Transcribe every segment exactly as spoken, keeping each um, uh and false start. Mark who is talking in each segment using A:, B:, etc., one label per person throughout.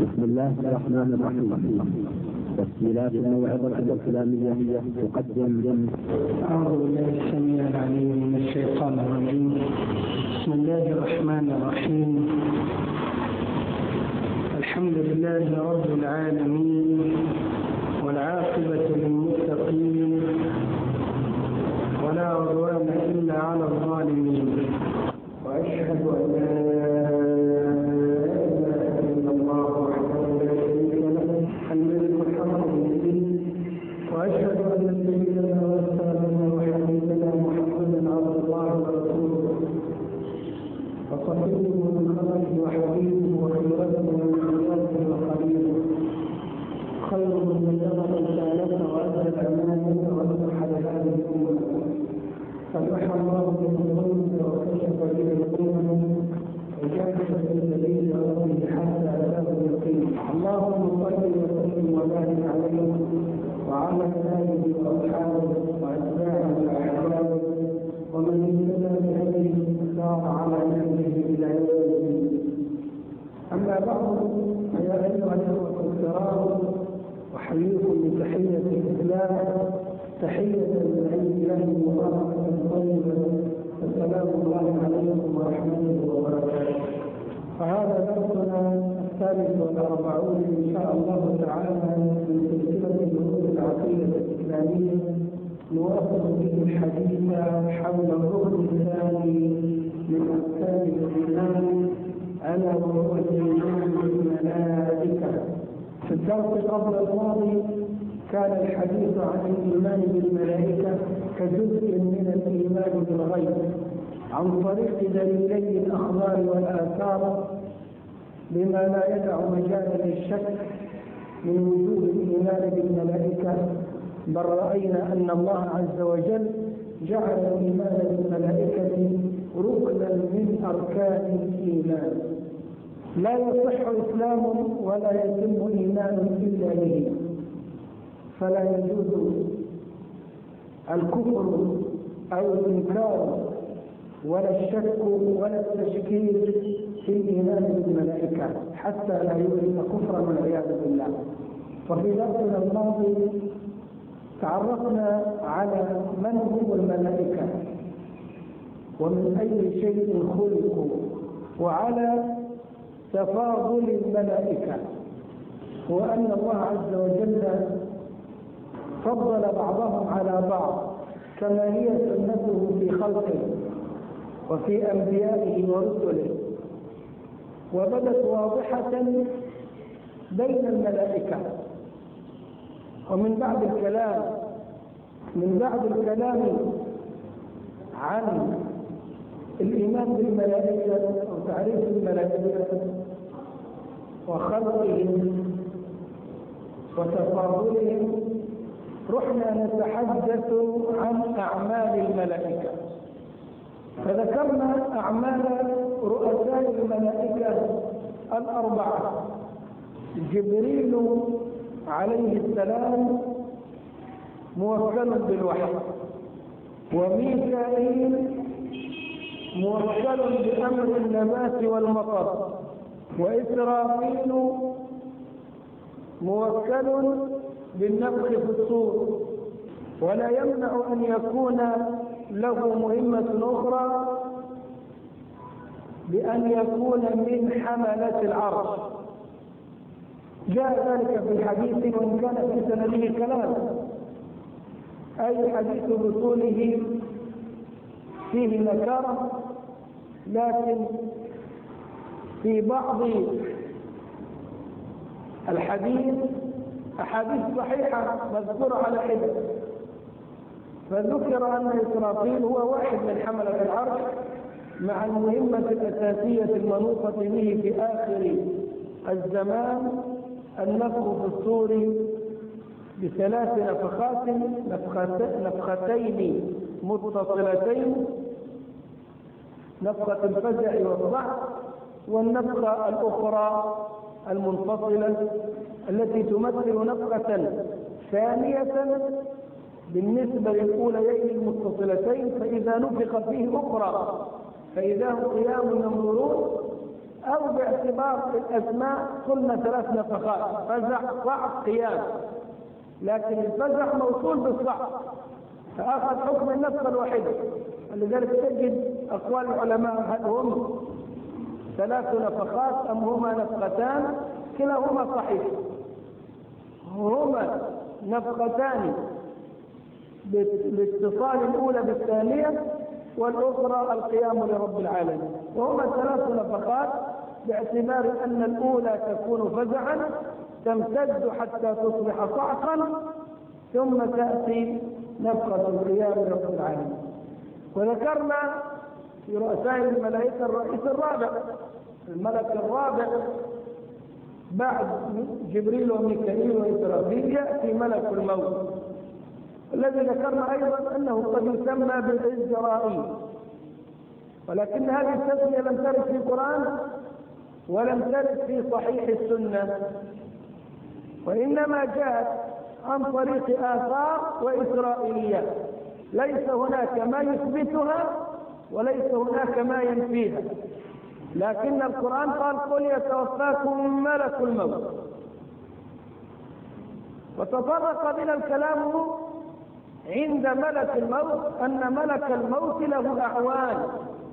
A: بسم الله الرحمن الرحيم. تسجيلات الموعظة الإسلامية تقدم.
B: أعوذ بالله السميع العليم من الشيطان الرجيم. بسم الله الرحمن الرحيم. الحمد لله رب العالمين، والعاقبة للمتقين، ولا عدوان إلا على الظالمين، وأشهد أن لا إله إلا الله وحده لا شريك له الملك الحق المبين، وأشهد أن سيدنا ورسولنا وحبيبنا محمدا عبد الله ورسوله وصفيه من خلقه وحبيبه وخيرته من خيرته وقريبه، خير من بلغ رسالته وأدى الأمانة ونصح لهذه الأمة، فتح الله به الظلم وكشف به الظلم وجاهد في سبيل ربه حتى أتاه اليقين. اللهم صل وسلم وبارك عليه وعلى آله وأصحابه وأتباعه وأحبابه ومن اهتدى بهديه سار على نهجه إلى يوم الدين. أما بعد، فيا أيها الأخوة الكرام، أحييكم بتحية الإسلام، تحية من عند الله مباركة طيبة، السلام الله عليكم ورحمته وبركاته. فهذا درسنا الثالث والأربعون إن شاء الله تعالى من سلسلة دروس العقيدة الإسلامية، نواصل به الحديث حول الركن الثاني من أركان الإيمان، ألا وهو الإيمان بالملائكة. في الدرس قبل الماضي كان الحديث عن الإيمان بالملائكة كجزء من الإيمان بالغيب عن طريق دليلي الأخبار والآثار، بما لا يدع مجال للشك من وجود الإيمان بالملائكة، بل رأينا أن الله عز وجل جعل الإيمان بالملائكة ركنا من أركان الإيمان. لا يصح إسلام ولا يتم إيمان إلا به، فلا يجوز الكفر أو الإنكار ولا الشك ولا التشكيك في الإيمان بالملائكة حتى لا يورث كفرا والعياذ بالله. وفي درسنا الماضي تعرفنا على من هم الملائكة ومن أي شيء خلقوا، وعلى تفاضل الملائكة، وأن الله عز وجل فضل بعضهم على بعض كما هي سنته في خلقه وفي أنبيائه ورسله، وبدت واضحة بين الملائكة. ومن بعد الكلام من بعد الكلام عن الإيمان بالملائكة وتعريف الملائكة وخلقهم وتفاضلهم، رحنا نتحدث عن أعمال الملائكة، فذكرنا أعمال رؤساء الملائكة الأربعة: جبريل عليه السلام موكل بالوحي، وميكائيل موكل بأمر النبات والمطر، وإسرافيل موكل بالنفخ في الصور. ولا يمنع أن يكون له مهمة أخرى بأن يكون من حملة العرش. جاء ذلك في الحديث وإن كان في سنده كلام، أي حديث رسوله فيه نكارة، لكن في بعض الحديث أحاديث صحيحة مذكورة على حدة، فذكر أن إسرافيل هو واحد من حملة العرش مع المهمة الأساسية المنوطة به في آخر الزمان، النفخ في الصور بثلاث نفخات، نفختين متصلتين، نفخة الفزع والضعف، والنفخة الأخرى المنفصلة التي تمثل نفخة ثانية بالنسبة للأوليين المتصلتين، فإذا نفخ فيه أخرى فإذا هم قيام ينظرون، أو باعتبار الأسماء قلنا ثلاث نفخات: فزع، صعق، قيام. لكن الفزع موصول بالصعق فأخذ حكم النفخة الواحدة. لذلك تجد أقوال العلماء هل هم ثلاث نفخات أم هما نفختان؟ كلاهما صحيح، هما نفختان باتصال الأولى بالثانية، والأخرى القيام لرب العالمين. وهما ثلاث نفخات باعتبار أن الأولى تكون فزعا تمتد حتى تصبح صعقا، ثم تأتي نفخة القيام لرب العالمين. وذكرنا في رؤساء الملائكة الرئيس الرابع، الملك الرابع بعد جبريل وميكائيل وإسرافيل يأتي ملك الموت، الذي ذكرنا أيضا أنه قد يسمى بالإزرائيل، ولكن هذه التسمية لم ترد في القرآن ولم ترد في صحيح السنة، وإنما جاءت عن طريق آثار وإسرائيليات، ليس هناك ما يثبتها وليس هناك ما ينفيها. لكن القرآن قال: قل يتوفاكم ملك الموت. وتطرق بنا الكلام عند ملك الموت أن ملك الموت له أعوان،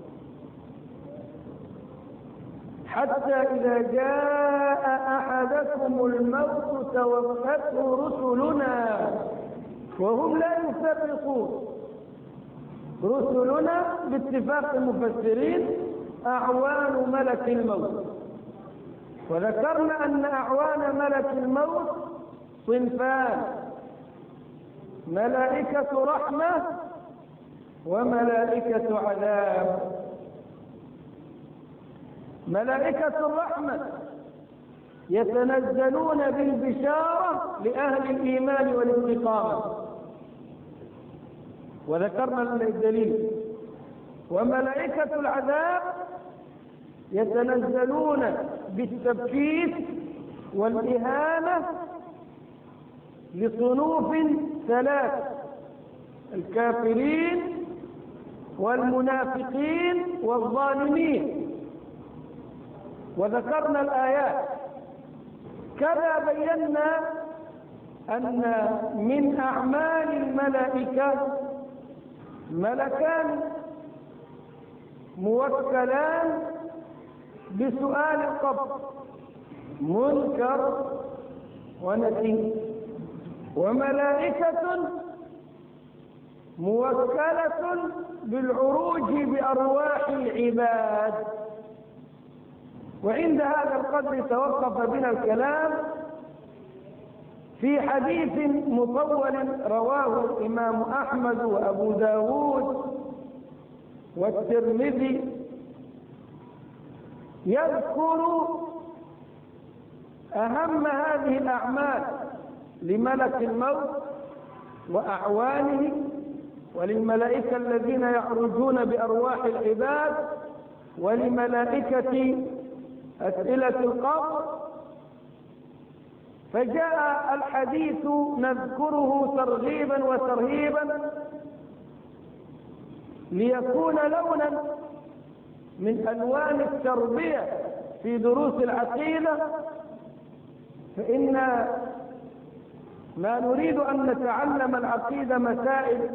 B: حتى إذا جاء أحدكم الموت توفته رسلنا وهم لا يفرطون. رسلنا باتفاق المفسرين أعوان ملك الموت. وذكرنا أن أعوان ملك الموت صنفان: ملائكة رحمة وملائكة عذاب. ملائكة الرحمة يتنزلون بالبشارة لأهل الإيمان والاستقامة، وذكرنا الدليل. وملائكة العذاب يتنزلون بالتبكيت والإهانة لصنوف ثلاث: الكافرين والمنافقين والظالمين. وذكرنا الآيات. كذا بينا أن من أعمال الملائكة ملكان موكلان بسؤال القبر: منكر ونكير. وملائكة موكلة بالعروج بأرواح العباد. وعند هذا القدر توقف بنا الكلام في حديث مطول رواه الإمام أحمد وأبو داود والترمذي، يذكر أهم هذه الأعمال لملك الموت وأعوانه وللملائكة الذين يعرجون بأرواح العباد ولملائكة أسئلة القبر. فجاء الحديث نذكره ترغيبا وترهيبا ليكون لونا من ألوان التربية في دروس العقيدة. فإن ما نريد أن نتعلم العقيدة مسائل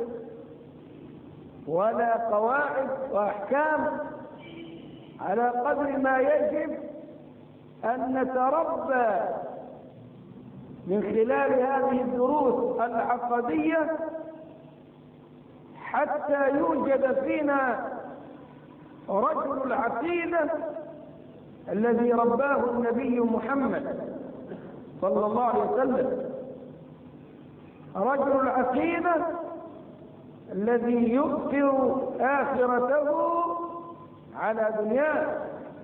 B: ولا قواعد وأحكام، على قدر ما يجب أن نتربى من خلال هذه الدروس العقدية حتى يوجد فينا رجل العقيدة الذي رباه النبي محمد صلى الله عليه وسلم، رجل العقيدة الذي يؤثر آخرته على دنياه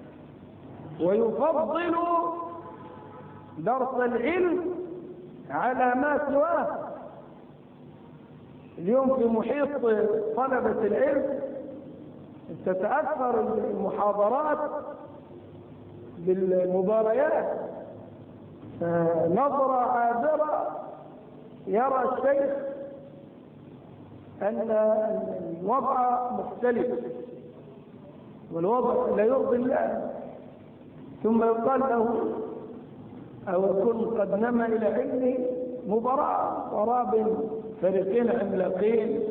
B: ويفضل درس العلم على ما سواه. اليوم في محيط طلبة العلم تتأثر المحاضرات بالمباريات، نظرة عابرة يرى الشيخ أن الوضع مختلف والوضع لا يرضي الله، ثم يقال له أو يكون قد نما إلى علمه مباراة وراب فريقين عملاقين،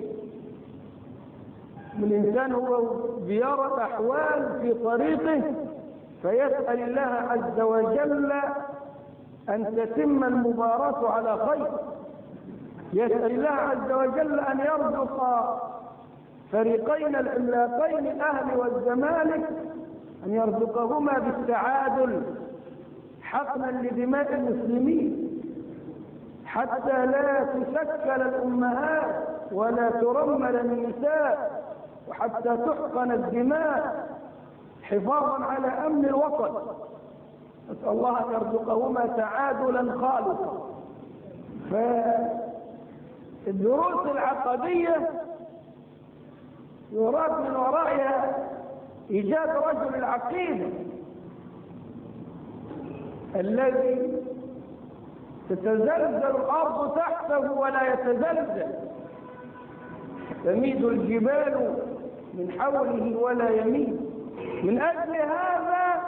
B: والإنسان هو بيرى الأحوال في طريقه فيسأل الله عز وجل أن تتم المباراة على خير، يسأل الله عز وجل أن يرزق فريقين العملاقين الأهلي والزمالك أن يرزقهما بالتعادل حقنا لدماء المسلمين، حتى لا تسكل الأمهات ولا ترمل النساء، وحتى تحقن الدماء حفاظا على أمن الوطن. نسأل الله أن يرزقهما تعادلا خالصا. فالدروس العقدية يراد من ورائها إيجاد رجل العقيدة الذي تتزلزل الأرض تحته ولا يتزلزل، تميد الجبال من حوله ولا يميد. من أجل هذا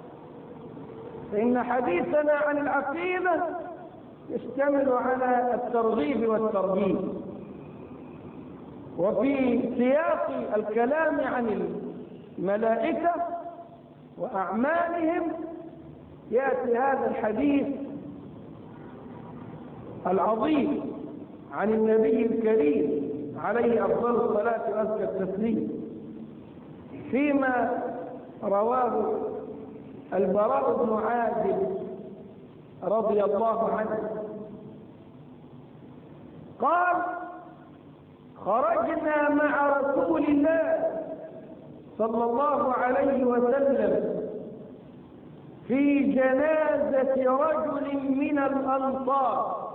B: فإن حديثنا عن العقيدة يشتمل على الترغيب والترهيب. وفي سياق الكلام عن الملائكة وأعمالهم يأتي هذا الحديث العظيم عن النبي الكريم عليه أفضل الصلاة وأزكى التسليم، فيما رواه البراء بن عازب رضي الله عنه قال: خرجنا مع رسول الله صلى الله عليه وسلم في جنازة رجل من الأنصار،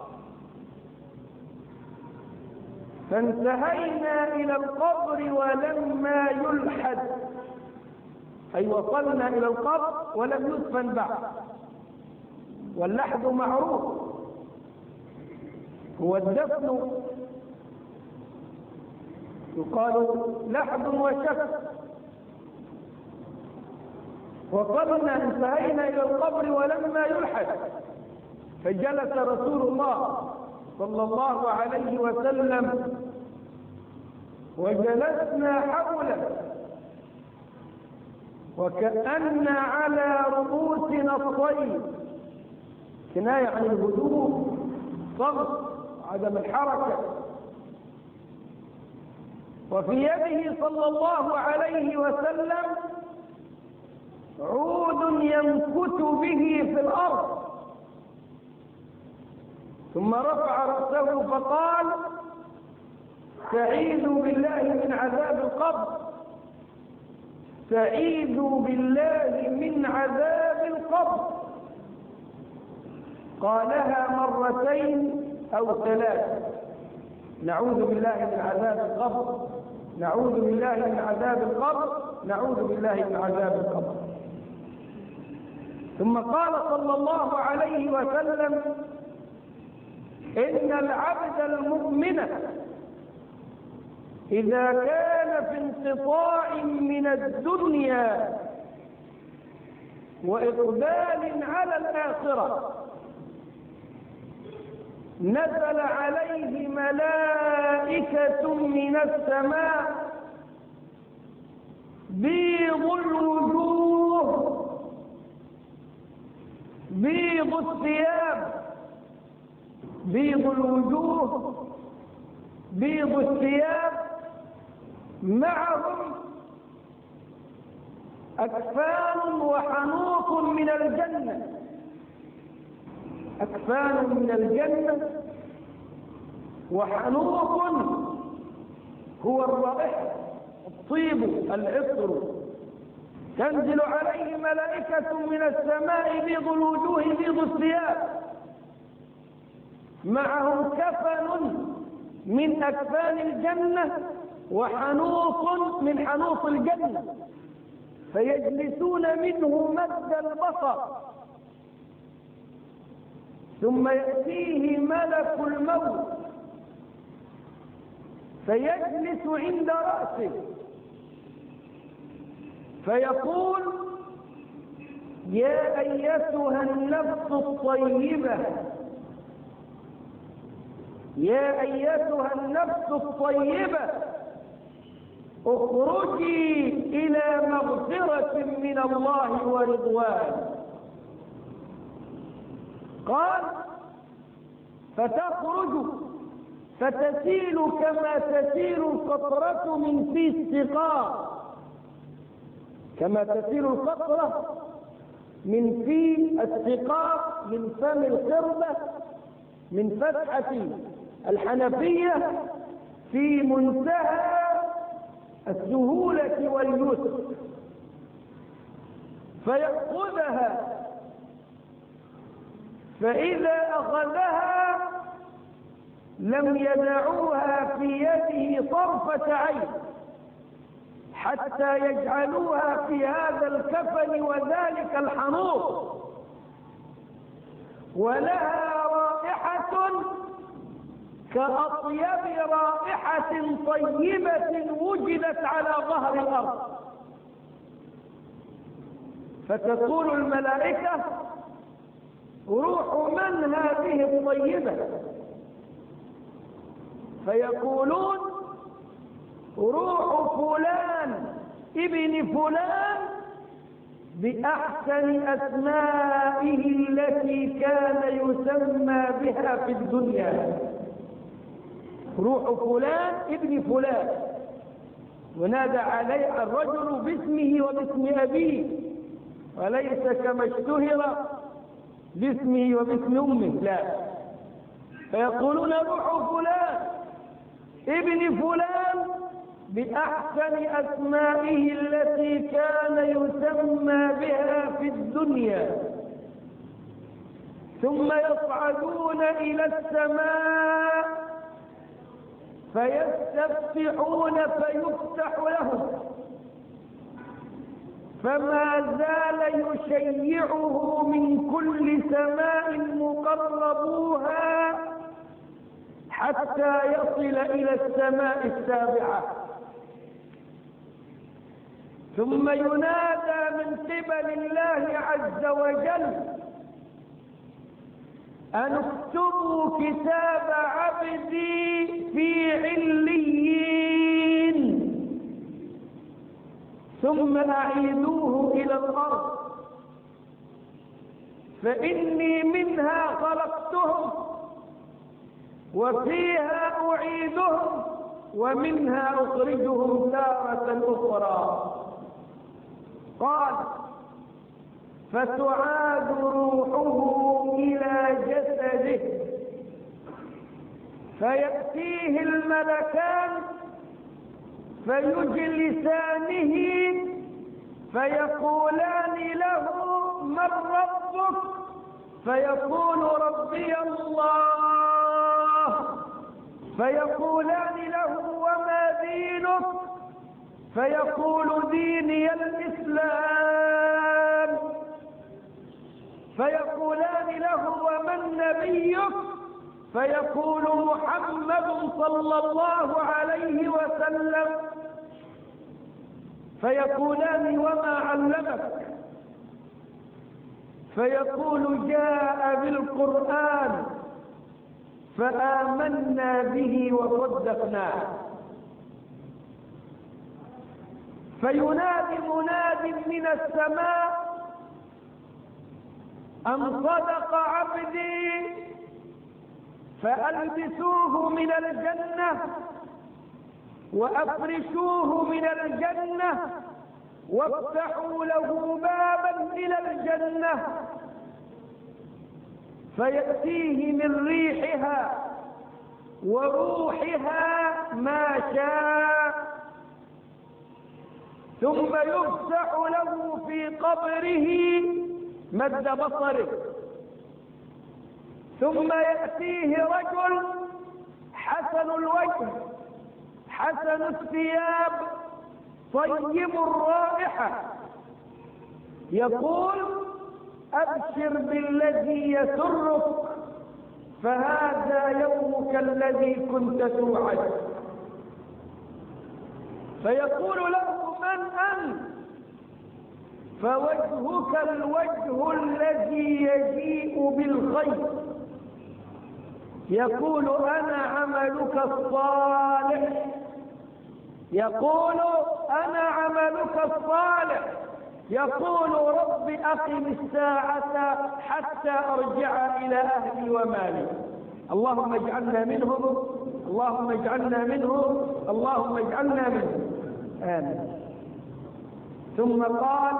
B: فانتهينا إلى القبر ولما يلحد، أي وصلنا إلى القبر ولم يدفن بعد. واللحد معروف هو الدفن، يقال لحد وشك. وصلنا انتهينا إلى القبر ولما يلحد، فجلس رسول الله صلى الله عليه وسلم وجلسنا حوله وكأن على رؤوسنا الطير، كناية عن الهدوء، صمت، عدم الحركة. وفي يده صلى الله عليه وسلم عود ينكت به في الأرض، ثم رفع رأسه فقال: استعيذوا بالله من عذاب القبر، استعيذوا بالله من عذاب القبر. قالها مرتين أو ثلاث: نعوذ بالله من عذاب القبر، نعوذ بالله من عذاب القبر، نعوذ بالله من عذاب القبر. ثم قال صلى الله عليه وسلم: إن العبد المؤمن إذا كان في انقطاع من الدنيا وإقبال على الآخرة نزل عليه ملائكة من السماء بيض الوجوه بيض الثياب، بيض الوجوه بيض الثياب، معهم أكفان وحنوط من الجنة، أكفان من الجنة وحنوط هو الرائحة، الطيب، العطر. تنزل عليه ملائكة من السماء بيض الوجوه بيض الثياب، معهم كفن من أكفان الجنة وحنوط من حنوط الجنة، فيجلسون منه مد البصر، ثم يأتيه ملك الموت فيجلس عند رأسه فيقول: يا أيتها النفس الطيبة يا أيتها النفس الطيبة اخرجي إلى مغفرة من الله ورضوان. قال فتخرج فتسيل كما تسيل القطرة من في السقاء، كما تسيل القطرة من في السقاء من فم القربة من فتحة الحنفية في منتهى السهولة واليسر، فيأخذها، فإذا أخذها لم يدعوها في يده طرفة عين حتى يجعلوها في هذا الكفن وذلك الحنوط، ولها رائحة كأطيب رائحة طيبة وجدت على ظهر الأرض. فتقول الملائكة روح من هذه الطيبة؟ فيقولون روح فلان ابن فلان بأحسن أسمائه التي كان يسمى بها في الدنيا. روح فلان ابن فلان، ونادى عليه الرجل باسمه وباسم أبيه، وليس كما اشتهر باسمه وباسم أمه، لا. فيقولون روح فلان ابن فلان بأحسن أسمائه التي كان يسمى بها في الدنيا، ثم يصعدون إلى السماء فيستفتحون فيفتح لهم، فما زال يشيعه من كل سماء مقربوها حتى يصل إلى السماء السابعة. ثم ينادى من قبل الله عز وجل أن اكتبوا كتاب عبدي في عليين ثم أعيدوه إلى الأرض، فإني منها خلقتهم وفيها أعيدهم ومنها أخرجهم تارة أخرى. قال فتعاد روحه إلى جسده فيأتيه الملكان فيجلسانه فيقولان له من ربك؟ فيقول ربي الله. فيقولان له وما دينك؟ فيقول ديني الإسلام. فيقولان له ومن نبيك؟ فيقول محمد صلى الله عليه وسلم. فيقولان وما علمك؟ فيقول جاء بالقرآن فآمنا به وصدقناه. فينادي مناد من السماء أن صدق عبدي فألبسوه من الجنة وأفرشوه من الجنة وافتحوا له بابا إلى الجنة فيأتيه من ريحها وروحها ما شاء، ثم يفسح له في قبره مد بصره، ثم يأتيه رجل حسن الوجه حسن الثياب طيب الرائحة يقول أبشر بالذي يسرك فهذا يومك الذي كنت توعد. فيقول له من أنت؟ فوجهك الوجه الذي يجيء بالخير، يقول أنا عملك الصالح، يقول أنا عملك الصالح، يقول رب أقم الساعة حتى أرجع إلى أهلي ومالي. اللهم اجعلنا منهم، اللهم اجعلنا منهم، اللهم اجعلنا منهم، آمين. ثم قال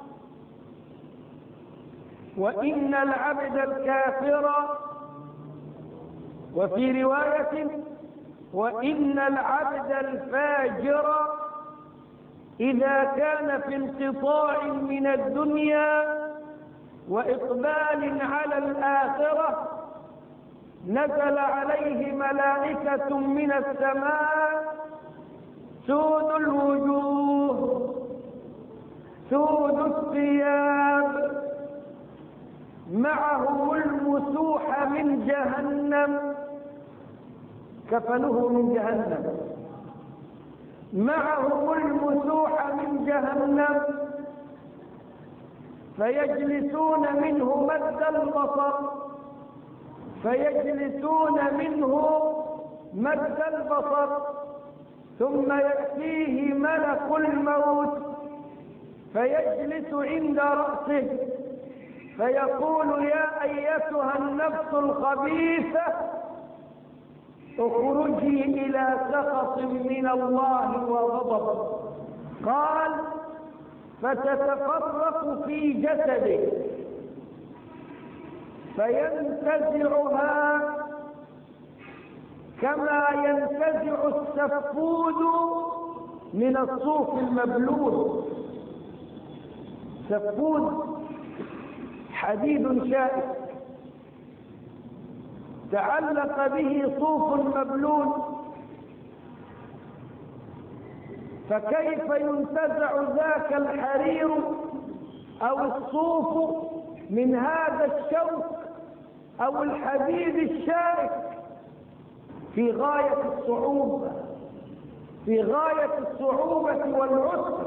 B: وإن العبد الكافر، وفي رواية وإن العبد الفاجر إذا كان في انقطاع من الدنيا وإقبال على الآخرة نزل عليه ملائكة من السماء سود الوجوه سود الثياب معهم المسوح من جهنم، كفنه من جهنم، معهم المسوح من جهنم، فيجلسون منه مد البصر فيجلسون منه مد البصر ثم يأتيه ملك الموت فيجلس عند رأسه فيقول يا أيتها النفس الخبيثة اخرجي إلى سخط من الله وغضب. قال فتتفرق في جسده فينتزعها كما ينتزع السفود من الصوف المبلول. سفود حديد شائك تعلق به صوف مبلول، فكيف ينتزع ذاك الحرير أو الصوف من هذا الشوك أو الحديد الشائك؟ في غاية الصعوبة في غاية الصعوبة والعسر،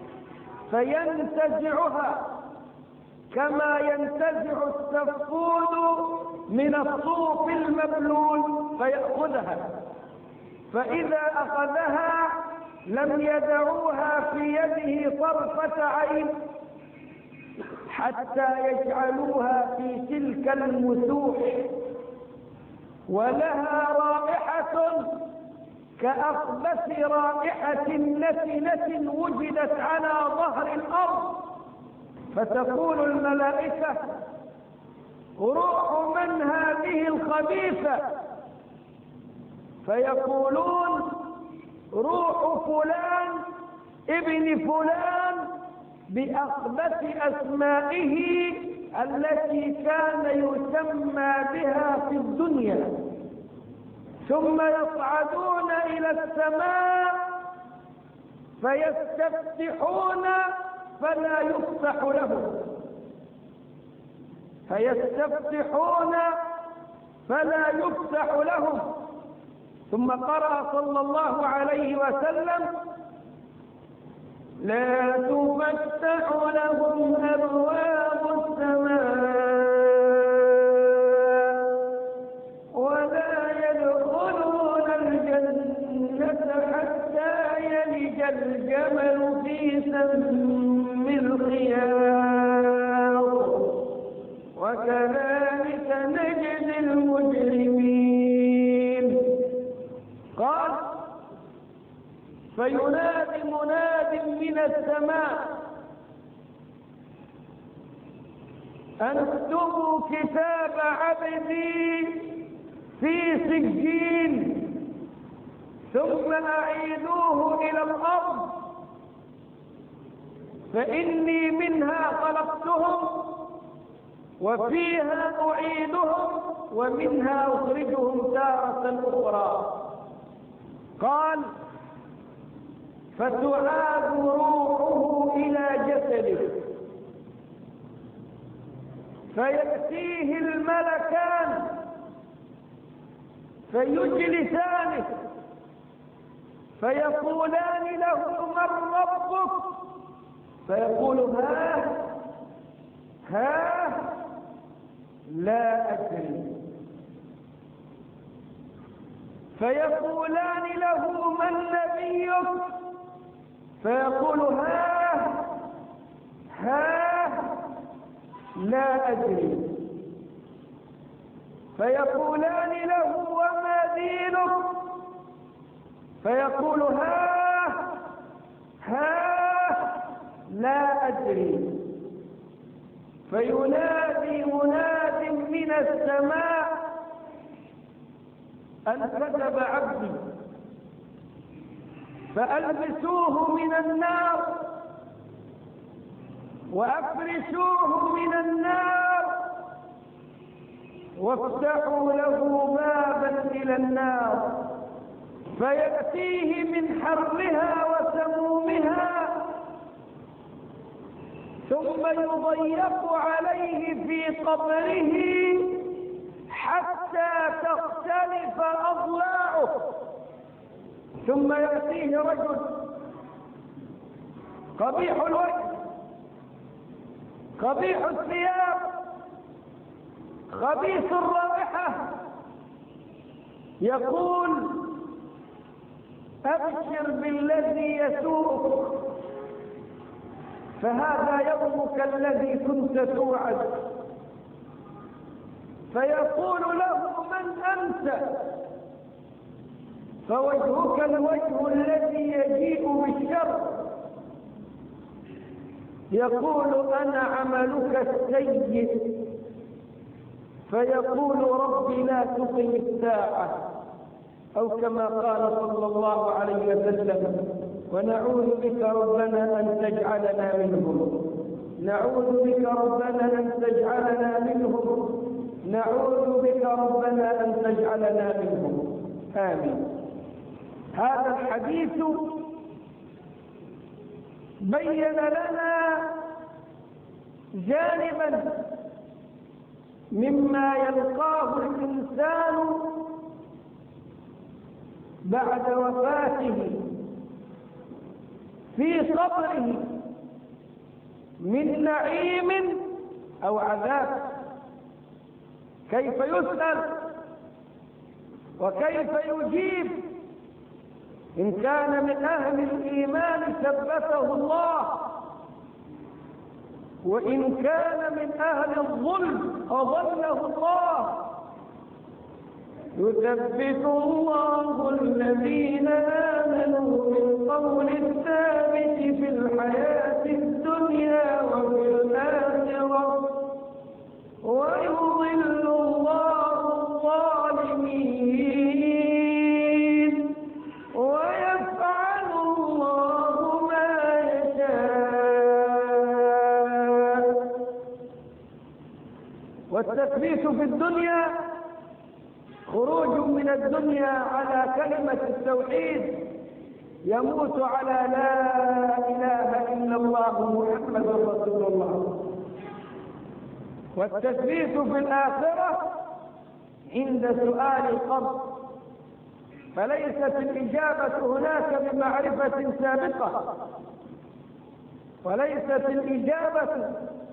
B: فينتزعها كما ينتزع السفود من الصوف المبلول فيأخذها، فإذا أخذها لم يدعوها في يده طرفة عين حتى يجعلوها في تلك المسوح، ولها رائحة كأخبث رائحة نتنة وجدت على ظهر الأرض، فتقول الملائكة روح من هذه الخبيثة؟ فيقولون روح فلان ابن فلان بأخبث أسمائه التي كان يسمى بها في الدنيا، ثم يصعدون إلى السماء فيستفتحون فلا يفتح لهم فيستفتحون فلا يفتح لهم ثم قرأ صلى الله عليه وسلم لا تفتح لهم أبواب السماء ولا يدخلون الجنة حتى يلج الجمل في سم الخياط وكذلك نجزي المجرمين. قال فينادي مناد من السماء اكتبوا كتاب عبدي في سجين ثم أعيدوه إلى الأرض فإني منها خلقتهم وفيها أعيدهم ومنها أخرجهم تارة أخرى. قال فتعاد روحه إلى جسده فيأتيه الملكان فيجلسانه فيقولان له من ربك؟ فيقول ها ها لا أدري، فيقولان له من نبيك؟ فيقول ها ها لا أدري، فيقولان له وما دينك؟ فيقول ها ها لا أدري، فينادي مناد من السماء أن كذب عبدي، فألبسوه من النار وأفرشوه من النار وافتحوا له بابا إلى النار، فيأتيه من حرها وسمومها، ثم يضيق عليه في قبره حتى تختلف أضلاعه، ثم يأتيه رجل قبيح الوجه قبيح الثياب خبيث الرائحة، يقول أبشر بالذي يسوءك، فهذا يومك الذي كنت توعد. فيقول له من أنت؟ فوجهك الوجه الذي يجيء بالشر. يقول أنا عملك السيء. فيقول ربي لا تقم الساعة، أو كما قال صلى الله عليه وسلم، ونعوذ بك ربنا أن تجعلنا منهم، نعوذ بك ربنا أن تجعلنا منهم، نعوذ بك ربنا أن تجعلنا منهم، آمين. هذا الحديث بين لنا جانبا مما يلقاه الإنسان بعد وفاته في قبره من نعيم أو عذاب، كيف يسأل وكيف يجيب. إن كان من أهل الإيمان ثبته الله، وإن كان من أهل الظلم أضله الله. يثبت الله الذين آمنوا بالقول الثابت في الحياة الدنيا وفي الآخرة، ويضل الله الظالمين، ويفعل الله ما يشاء. والتثبيت في الدنيا خروج من الدنيا على كلمة التوحيد، يموت على لا إله إلا الله محمد رسول الله. والتثبيت في الآخرة عند سؤال القبر، فليست الإجابة هناك بمعرفة سابقة، وليست الإجابة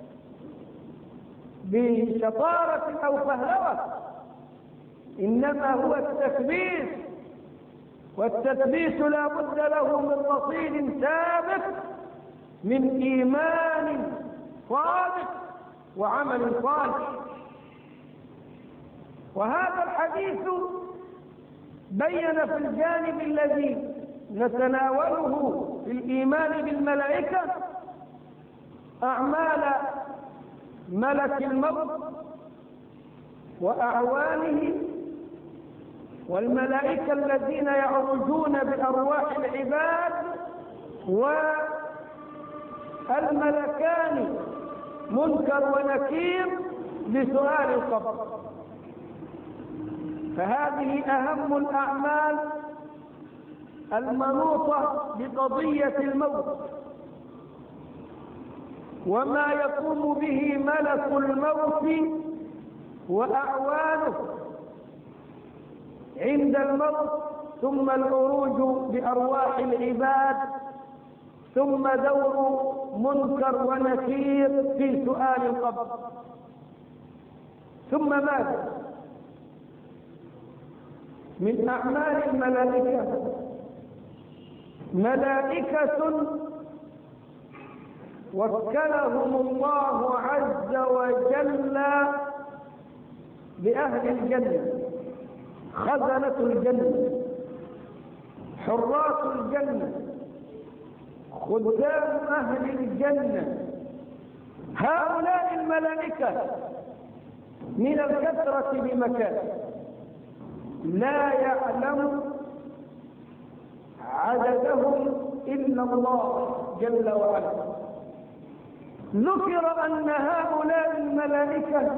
B: بشطارة أو فهلوة، إنما هو التثبيت. والتثبيت لا بد له من رصيد ثابت من إيمان صادق وعمل صالح. وهذا الحديث بين في الجانب الذي نتناوله في الإيمان بالملائكة أعمال ملك الموت وأعوانه، والملائكة الذين يعرجون بأرواح العباد، والملكان منكر ونكير بسؤال القبر. فهذه أهم الأعمال المنوطة بقضية الموت، وما يقوم به ملك الموت وأعوانه عند الموت، ثم العروج بأرواح العباد ثم دور منكر ونكير في سؤال القبر، ثم ماذا؟ من أعمال الملائكة ملائكة وكلهم الله عز وجل بأهل الجنة، خزنة الجنة، حراس الجنة، خدام أهل الجنة. هؤلاء الملائكة من الكثرة بمكان لا يعلم عددهم إلا الله جل وعلا. ذكر أن هؤلاء الملائكة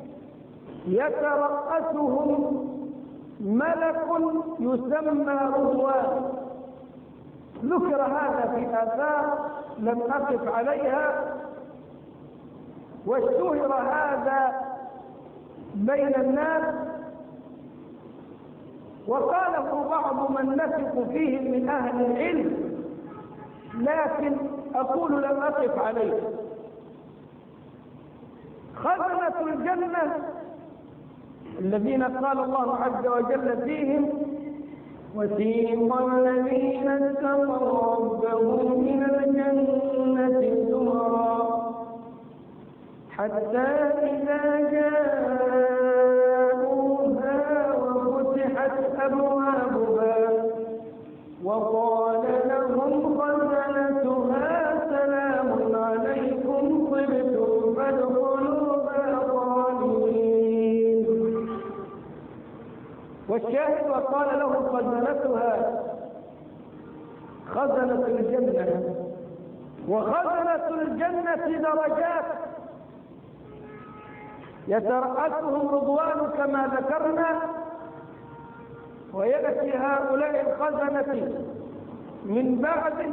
B: يترأسهم ملك يسمى رضوان. ذكر هذا في آثار لم أقف عليها، واشتهر هذا بين الناس، وقاله بعض من نثق فيهم من أهل العلم، لكن أقول لم أقف عليه. خزنة الجنة الذين قال الله عز وجل فيهم: وسيق الذين اتقوا ربهم من الجنة زمرا حتى إذا جاءوها وفتحت أبوابها وقال لهم خزنتها سلام عليكم طبتم فادخلوها خالدين. والشاهد: وقال لهم خزنتها، خزنة الجنة. وخزنة الجنة درجات يترأسهم رضوان كما ذكرنا، ويأتي هؤلاء الخزنة من بعد،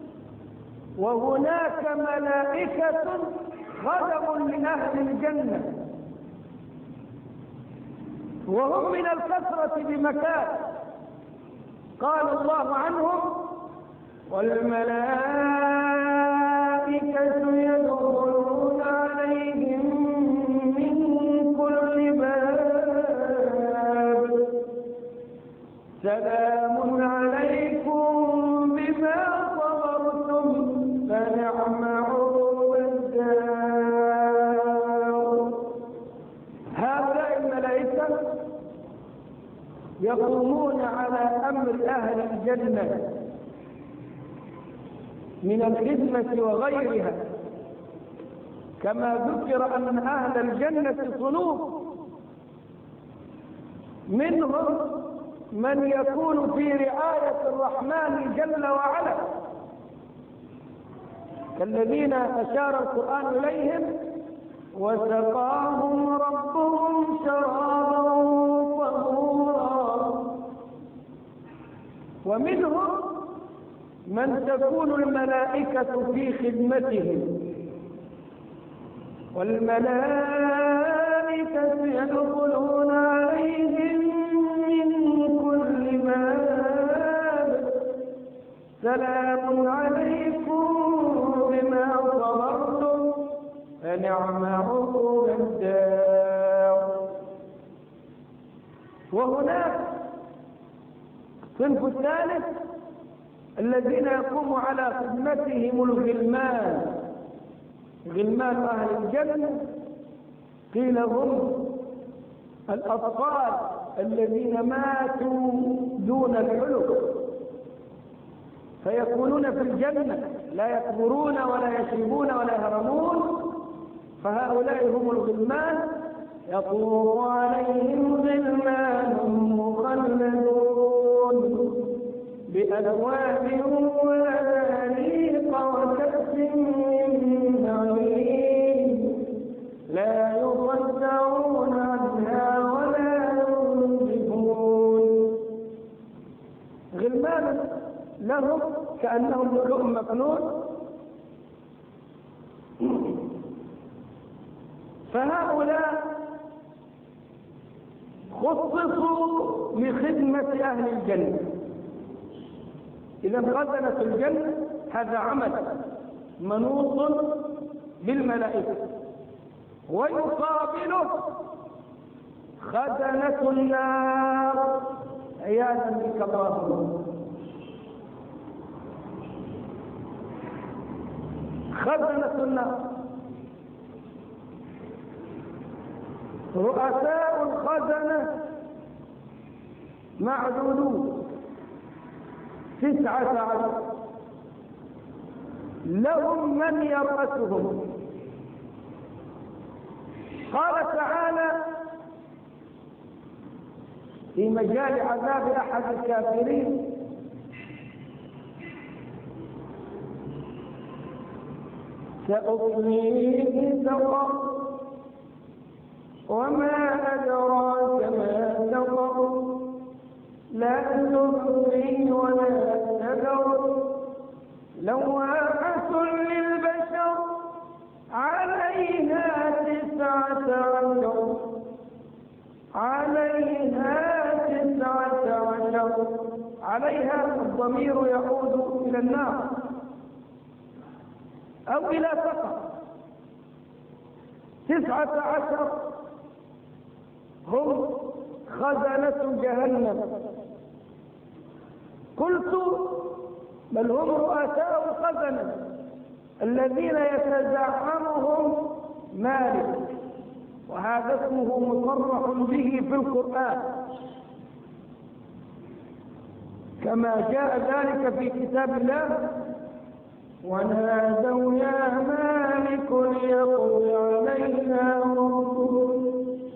B: وهناك ملائكة خدم لأهل الجنة، وهم من الكثرة بمكان. قال الله عنهم: والملائكة يدخلون عليهم من كل باب سلام عليكم بما صبرتم فنعم عقبى الدار. هؤلاء الملائكة يقومون على أمر أهل الجنة من الخدمة وغيرها، كما ذكر أن أهل الجنة صنوف، منهم من يكون في رعاية الرحمن جل وعلا، كالذين أشار القرآن إليهم: وسقاهم ربهم شرابا طهورا. ومنهم من تكون الملائكة في خدمتهم، والملائكة يدخلون عليهم من كل باب سلام عليكم بما صبرتم فنعم عقبى الدار. وهناك صنف الثالث الذين يقوم على خدمتهم الغلمان، غلمان أهل الجنة. قيل هم الأطفال الذين ماتوا دون الحلم، فيكونون في الجنة لا يكبرون ولا يشربون ولا يهرمون، فهؤلاء هم الغلمان. يطوف عليهم غلمان مخلدون بأكواب وأباريق وكأس من معين لا يصدعون عنها ولا ينزفون. غلمان لهم كأنهم لؤلؤ مكنون. فهؤلاء خصصوا لخدمة أهل الجنة. إذا خزنة الجنة هذا عمل منوط بالملائكة. ويقابله خزنة النار عياذا بك الله. خزنة النار رؤساء الخزنة معدودون تسعة عشر، لهم من يرأسهم. قال تعالى في مجال عذاب أحد الكافرين: سأصليه سقر وما أدراك ما سقر لا تبقي ولا تذر لواحة للبشر عليها تسعة عشر عليها تسعة عشر. عليها الضمير يعود إلى النار أو إلى سقر. تسعة عشر هم خزنة جهنم. قلت بل هم رؤساء الخزنة الذين يتزعمهم مالك، وهذا اسمه مصرح به في القرآن كما جاء ذلك في كتاب الله: ونادوا يا مالك ليقض علينا ربك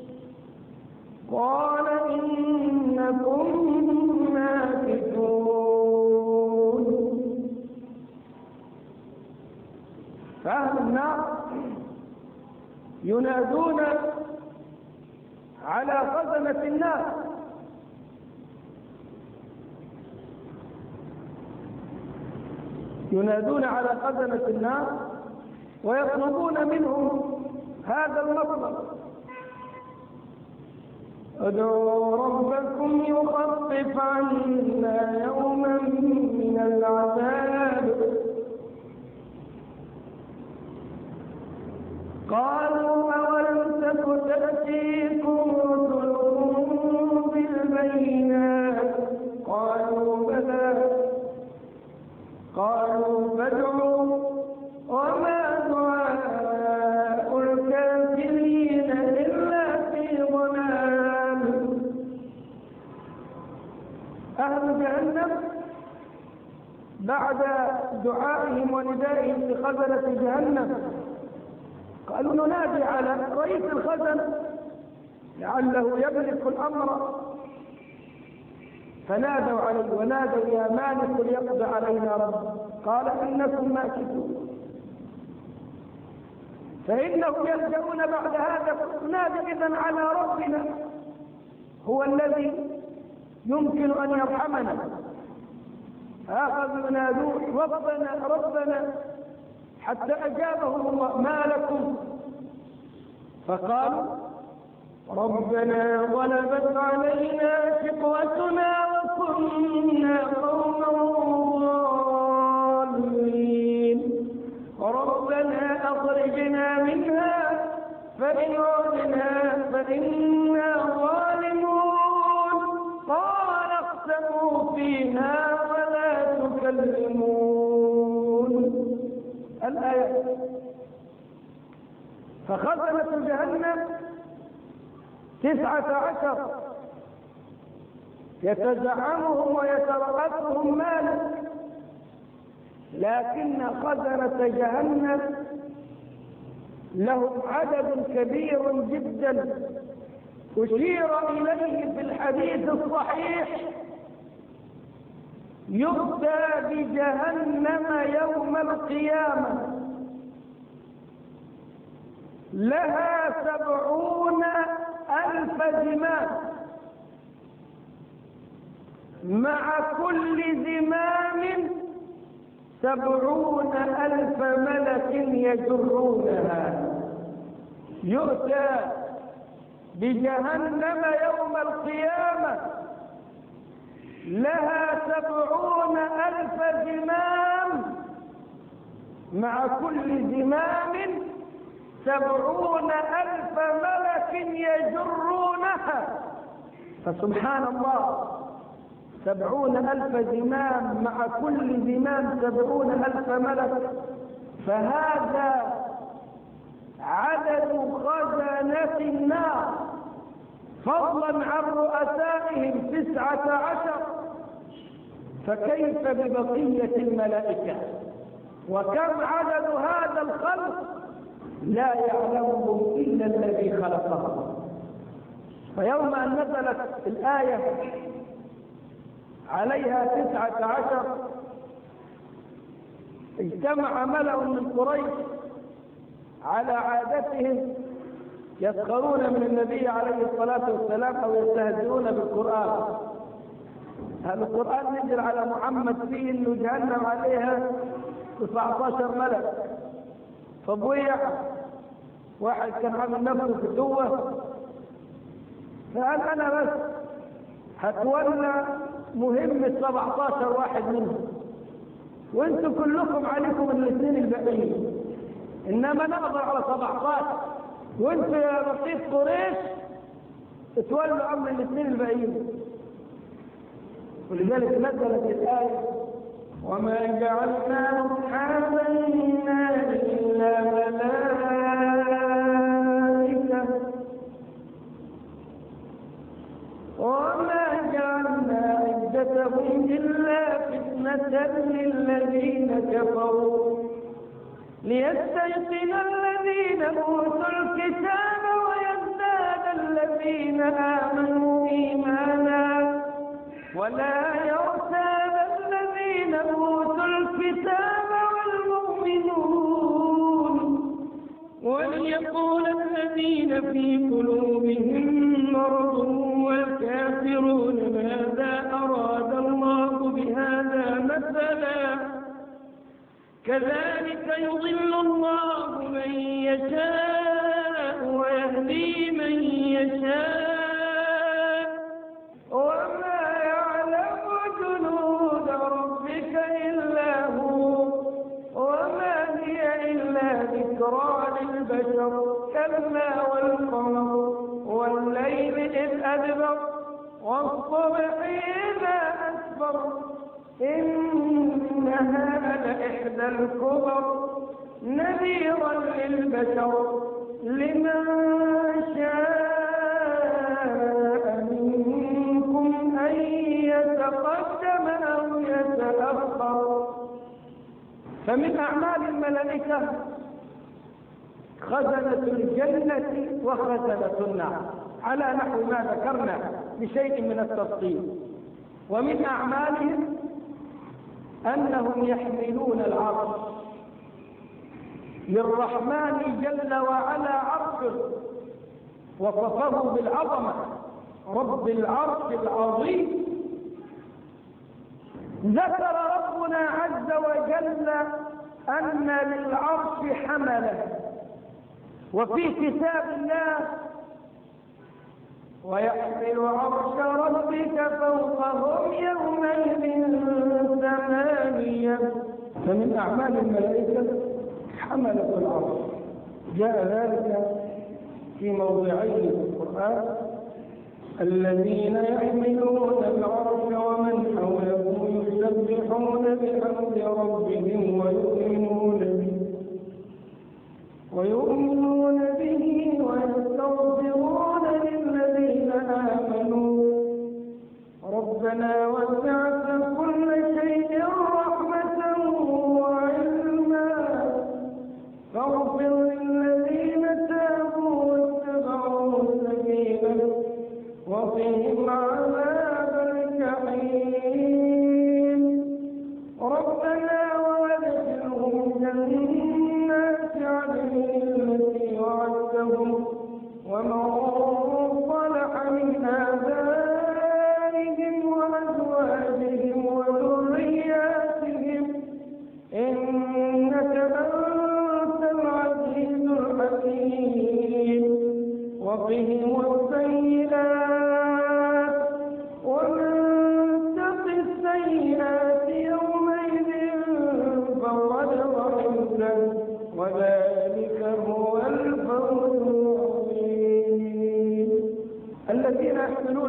B: قال إنكم ماكثون. فأهل النار ينادون على خزنة النار ينادون على خزنة النار ويطلبون منهم هذا المطلب: ادعوا ربكم يخفف عنا يوما من العذاب. قالوا أولم تك تأتيكم رسلكم بالبينات قالوا بلى قالوا فادعوا وما دعاء الكافرين إلا في ضلال. أهل جهنم بعد دعائهم وندائهم لخزنة جهنم قالوا ننادي على رئيس الخزنة لعله يملك الأمر، فنادوا عليه ونادوا يا مالك ليقضي علينا ربك قال إنكم ماكثون. فإنهم يلجؤون بعد هذا نادي إذن على ربنا هو الذي يمكن أن يرحمنا. أخذوا ينادون ربنا ربنا حتى أجابهم الله: ما لكم؟ فقالوا ربنا غلبت علينا شقوتنا وكنا قوما ضالين ربنا أخرجنا منها فإن عدنا فإنا ظالمون قال اخسئوا فيها ولا تكلمون. الآية. فخزنة جهنم تسعة عشر يتزعمهم ويترأسهم مالك، لكن خزنة جهنم لهم عدد كبير جدا أشير إليه في الحديث الصحيح: يؤتى بجهنم يوم القيامة لها سبعون ألف زمام، مع كل زمام سبعون ألف ملك يجرونها. يؤتى بجهنم يوم القيامة لها سبعون ألف زمام، مع كل زمام سبعون ألف ملك يجرونها. فسبحان الله، سبعون ألف زمام مع كل زمام سبعون ألف ملك، فهذا عدد خزنة النار فضلا عن رؤسائهم تسعة عشر، فكيف ببقية الملائكة؟ وكم عدد هذا الخلق لا يعلمه إلا الذي خلقه. فيوم أن نزلت الآية عليها تسعة عشر اجتمع ملأ من قريش على عادتهم يسخرون من النبي عليه الصلاة والسلام أو يستهزئون بالقرآن. هذا القرآن نزل على محمد فيه إنه جهنم عليها تسعة عشر ملك، فضيع واحد كان عامل نفسه في الدوة فقال أنا بس هتولى مهمة سبعة عشر واحد منهم، وانتم كلكم عليكم الاثنين الباقيين، انما نقدر على سبعة عشر، وانتم يا بقية قريش تولوا امر الاثنين الباقيين. ولذلك نزلت الآية وما جعلنا أصحاب النار إلا ملائكة وما جعلنا عدتهم إلا فتنة للذين كفروا ليستيقن الذين أوتوا الكتاب ويزداد الذين آمنوا إيمانا ولا يرتاب الذين أوتوا الكتاب والمؤمنون وليقول الذين في قلوبهم مرض والكافرون ماذا أراد الله بهذا مثلا كذلك يضل الله من يشاء ويهدي من يشاء وما يعلم جنود ربك إلا هو وما هي إلا ذكرى للبشر كلا والقمر والليل إذ أدبر والصبح إذا أسفر إنها لإحدى الكبر نذيرا للبشر لمن شاء منكم أن يتقدم أو يتأخر. فمن أعمال الملائكة خزنة الجنة وخزنة النار على نحو ما ذكرنا بشيء من التفصيل. ومن أعمالهم أنهم يحملون العرش للرحمن جل وعلا عرشه وصفه بالعظمة رب العرش العظيم. ذكر ربنا عز وجل أن للعرش حمله، وفي كتاب الله ويحمل عرش ربك فوقهم يومئذ ثمانية. فمن أعمال الملائكة حملة العرش، جاء ذلك في موضعين في القرآن الذين يحملون العرش ومن حوله يسبحون بحمد ربهم ويؤمنون به ويؤمنون به ويستغفرون للذين آمنوا ربنا وسعت كل شيء رحمة وعلما فاغفر للذين تابوا واتبعوا سبيلك وقهم عذاب الجحيم ربنا وادخلهم جنات عدن التي وعدتهم ومن صلح من آبائهم وأزواجهم وذرياتهم إنك أنت العزيز الحكيم وقهم السيئات ومن تق السيئات يومئذ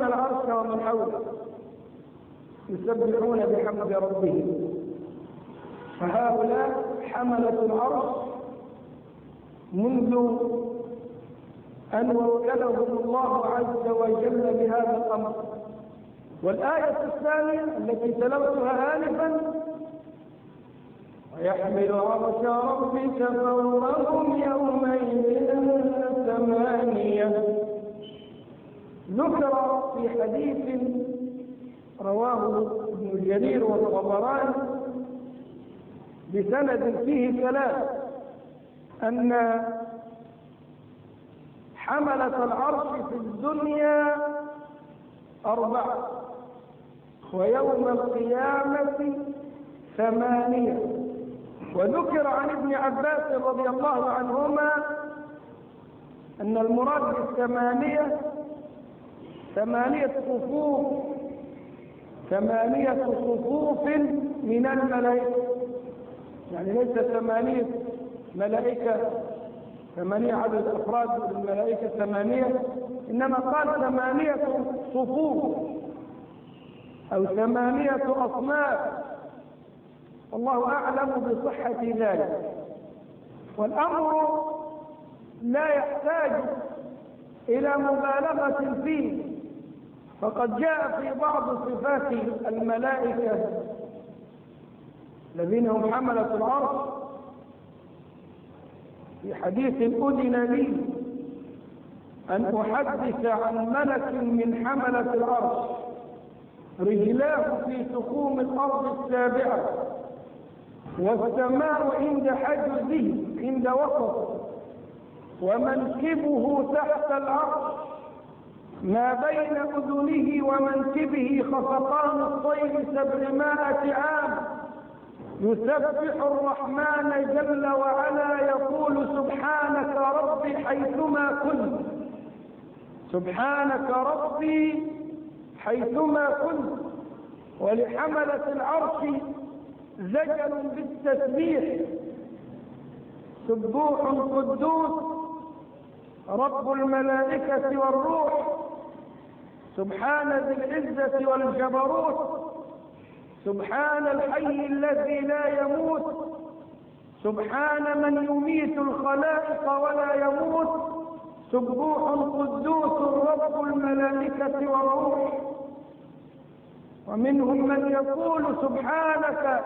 B: العرش ومن حوله يسبحون بحمد ربهم. فهؤلاء حملة العرش منذ أن وكلهم الله عز وجل بهذا الأمر. والآية الثانية التي تلوتها آنفا: ويحمل عرش ربك فوقهم يومئذ ثمانية. ذكر في حديث رواه ابن جرير والطبراني بسند فيه كلام أن حملة العرش في الدنيا أربعة ويوم القيامة ثمانية. وذكر عن ابن عباس رضي الله عنهما أن المراد بالثمانية ثمانية صفوف ثمانية صفوف من الملائكة، يعني ليس ثمانية ملائكة ثمانية عدد أفراد الملائكة ثمانية، إنما قال ثمانية صفوف أو ثمانية أصناف، والله أعلم بصحة ذلك. والأمر لا يحتاج إلى مبالغة فيه، فقد جاء في بعض صفات الملائكة الذين هم حملة العرش في حديث أذن لي أن أحدث عن ملك من حملة العرش رجلاه في تخوم الأرض السابعة والسماء عند حجزه عند وسطه ومنكبه تحت العرش، ما بين أذنه ومنكبه خفقان الطير سبعمائة عام، يسبح الرحمن جل وعلا يقول: سبحانك ربي حيثما كنت، سبحانك ربي حيثما كنت. ولحملة العرش زجل بالتسبيح: سبوح قدوس رب الملائكة والروح، سبحان ذي العزة والجبروت، سبحان الحي الذي لا يموت، سبحان من يميت الخلائق ولا يموت، سبوح قدوس رب الملائكة والروح. ومنهم من يقول: سبحانك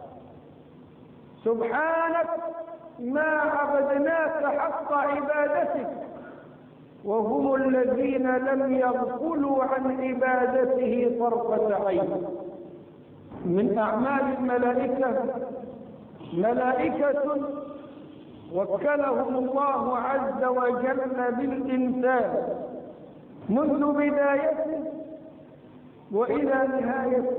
B: سبحانك ما عبدناك حق عبادتك، وهم الذين لم يغفلوا عن عبادته طرفة عين. من أعمال الملائكة ملائكة وكلهم الله عز وجل بالإنسان منذ بدايته وإلى نهايته.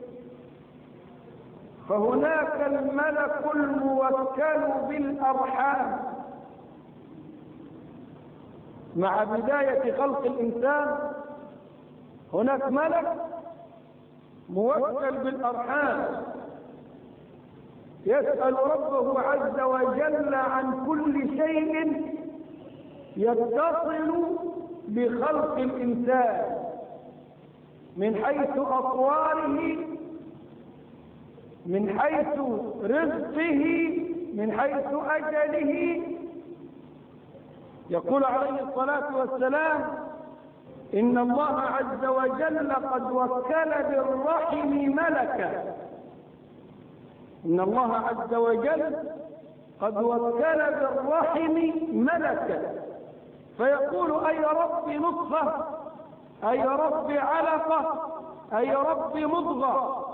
B: فهناك الملك الموكل بالأرحام مع بداية خلق الإنسان، هناك ملك موكل بالأرحام يسأل ربه عز وجل عن كل شيء يتصل بخلق الإنسان من حيث أطواره، من حيث رزقه، من حيث أجله. يقول عليه الصلاة والسلام: إن الله عز وجل قد وكل بالرحم ملكا. إن الله عز وجل قد وكل بالرحم ملكا، فيقول: أي رب نطفة، أي رب علقة، أي رب مضغة.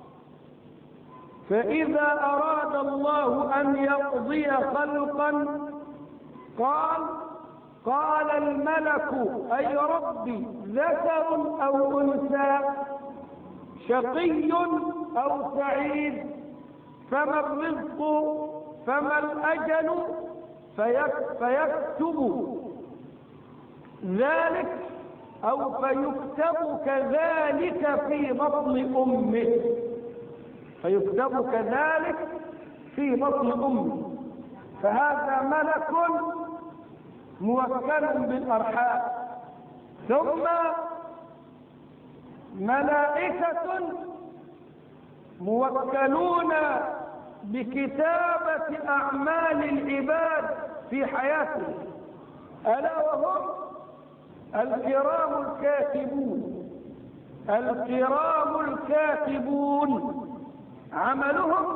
B: فإذا أراد الله أن يقضي خلقا قال قال الملك: أي ربي ذكر أو أنثى، شقي أو سعيد، فما الرزق، فما الأجل، فيكتب ذلك أو فيكتب كذلك في بطن أمه، فيكتب كذلك في بطن أمه. فهذا ملك موكل بالأرحام. ثم ملائكة موكلون بكتابة أعمال العباد في حياته، ألا وهم الكرام الكاتبون. الكرام الكاتبون عملهم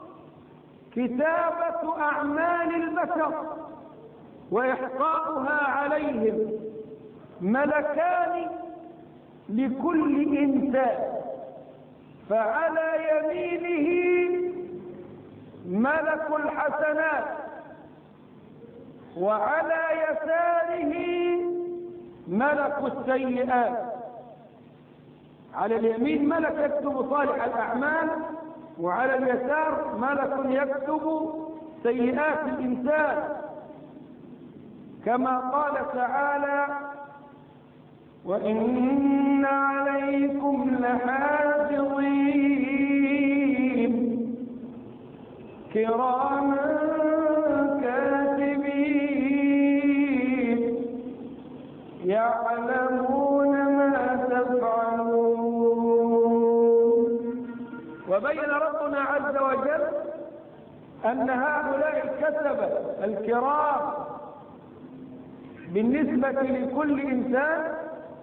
B: كتابة أعمال البشر وإحقاؤها عليهم. ملكان لكل إنسان، فعلى يمينه ملك الحسنات وعلى يساره ملك السيئات. على اليمين ملك يكتب صالح الأعمال، وعلى اليسار ملك يكتب سيئات الإنسان، كما قال تعالى: وإن عليكم لحافظين كراما كاتبين يعلمون ما تفعلون. وبين ربنا عز وجل أن هؤلاء الكتبة الكرام بالنسبة لكل إنسان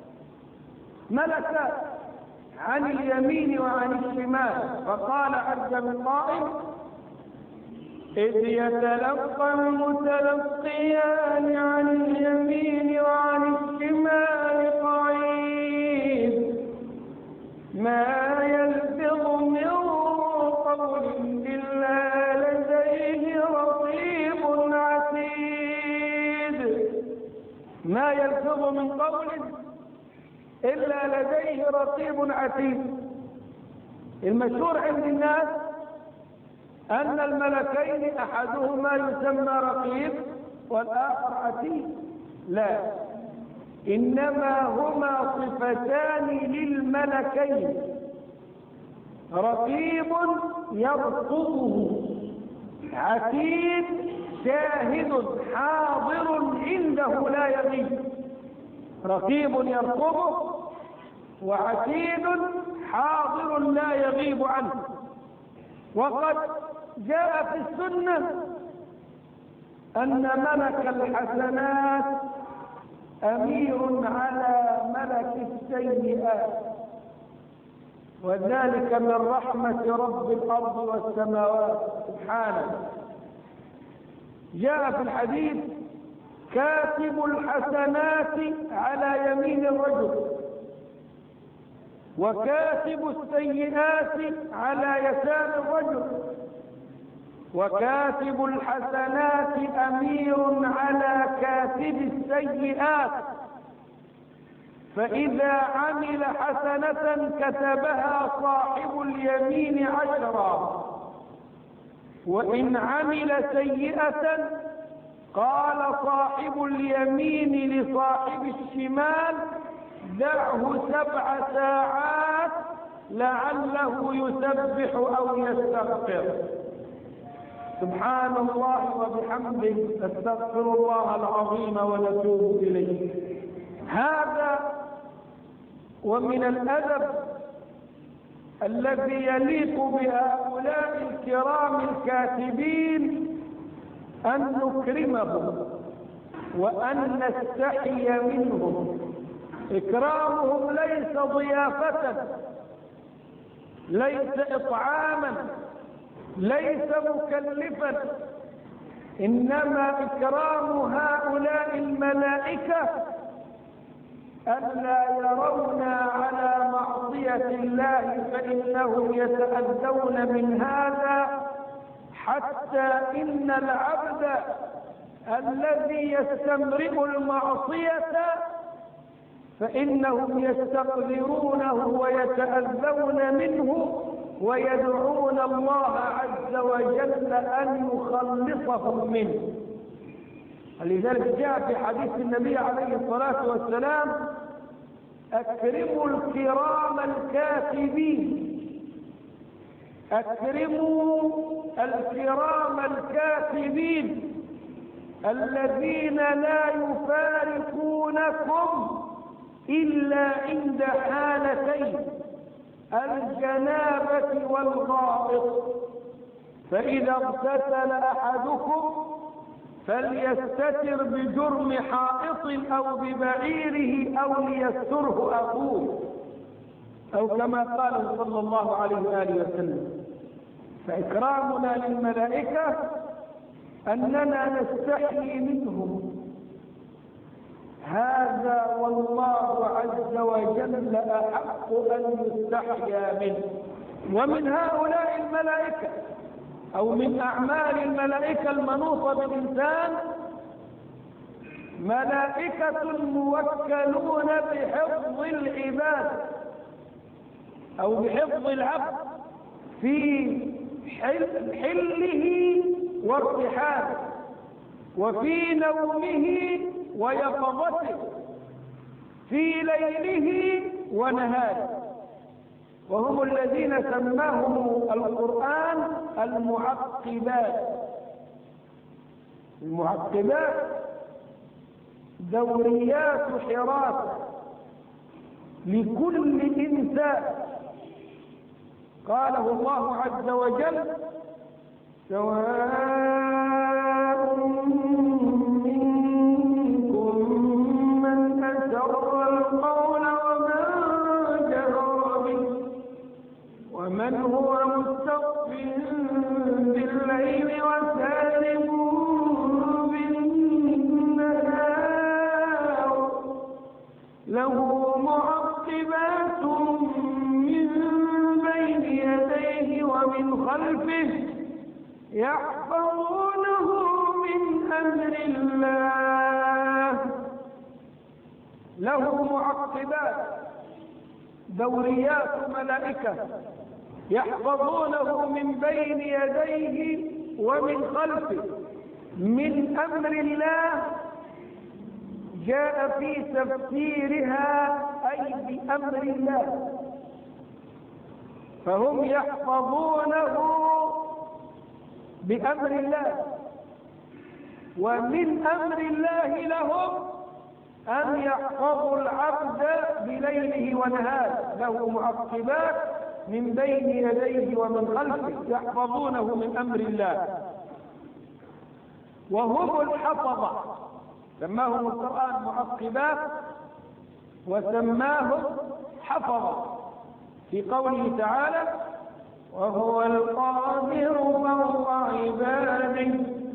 B: ملكا عن اليمين وعن الشمال. فقال عز من قائل: إذ يتلقى المتلقيان عن اليمين وعن الشمال قعيد ما يلفظ من قول إلا لديه رقيب عتيد. ما يلفظ من قول إلا لديه رقيب عتيد. المشهور عند الناس أن الملكين أحدهما يسمى رقيب والآخر عتيد. لا، إنما هما صفتان للملكين: رقيب يرقبه، عتيد شاهد حاضر عنده لا يغيب. رقيب يرقبه وعتيد حاضر لا يغيب عنه. وقد جاء في السنة أن ملك الحسنات أمير على ملك السيئات، وذلك من رحمة رب الأرض والسماوات سبحانه. جاء في الحديث: كاتب الحسنات على يمين الرجل، وكاتب السيئات على يسار الرجل. وكاتب الحسنات أمير على كاتب السيئات، فإذا عمل حسنة كتبها صاحب اليمين عشرا، وإن عمل سيئة قال صاحب اليمين لصاحب الشمال: دعه سبع ساعات لعله يسبح أو يستغفر. سبحان الله وبحمده، استغفر الله العظيم ونتوب إليه. هذا ومن الأدب الذي يليق بهؤلاء الكرام الكاتبين أن نكرمهم وأن نستحي منهم. إكرامهم ليس ضيافة، ليس إطعاما، ليس مكلفا، إنما إكرام هؤلاء الملائكة ألا يرونا على معصية الله، فإنهم يتأذون من هذا، حتى إن العبد الذي يستمرئ المعصية فإنهم يستقذرونه ويتأذون منه ويدعون الله عز وجل أن يخلصهم منه. لذلك جاء في حديث النبي عليه الصلاة والسلام: أكرموا الكرام الكاتبين. أكرموا الكرام الكاتبين الذين لا يفارقونكم إلا عند حالتين الجنابة والغائط. فإذا اغتسل أحدكم فليستتر بجرم حائط أو ببعيره أو ليستره أخوه، أو كما قال صلى الله عليه وآله وسلم. فإكرامنا للملائكة أننا نستحيي منهم، هذا والله عز وجل أحق أن يستحيا منه. ومن هؤلاء الملائكة أو من أعمال الملائكة المنوطة بالإنسان ملائكة موكلون بحفظ العباد أو بحفظ العبد في حل حله وارتحاله وفي نومه ويقظته، في ليله ونهاره، وهم الذين سماهم القرآن المعقبات. المعقبات دوريات حراسة لكل إنسان. قاله الله عز وجل: سواء منكم من أسر القول ومن جهر به ومن هو مستخف بالليل وسارب بالنهار له معقبات من بين يديه ومن خلفه يحفظونه من أمر الله. له معقبات دوريات ملائكة يحفظونه من بين يديه ومن خلفه من أمر الله. جاء في تفسيرها أي بأمر الله، فهم يحفظونه بأمر الله. ومن أمر الله لهم أن يحفظوا العبد بليله ونهاره. له معقبات من بين يديه ومن خلفه يحفظونه من أمر الله، وهم الحفظة. سماهم القرآن معقبات وسماهم حفظة في قوله تعالى: وهو القادر فوق عباده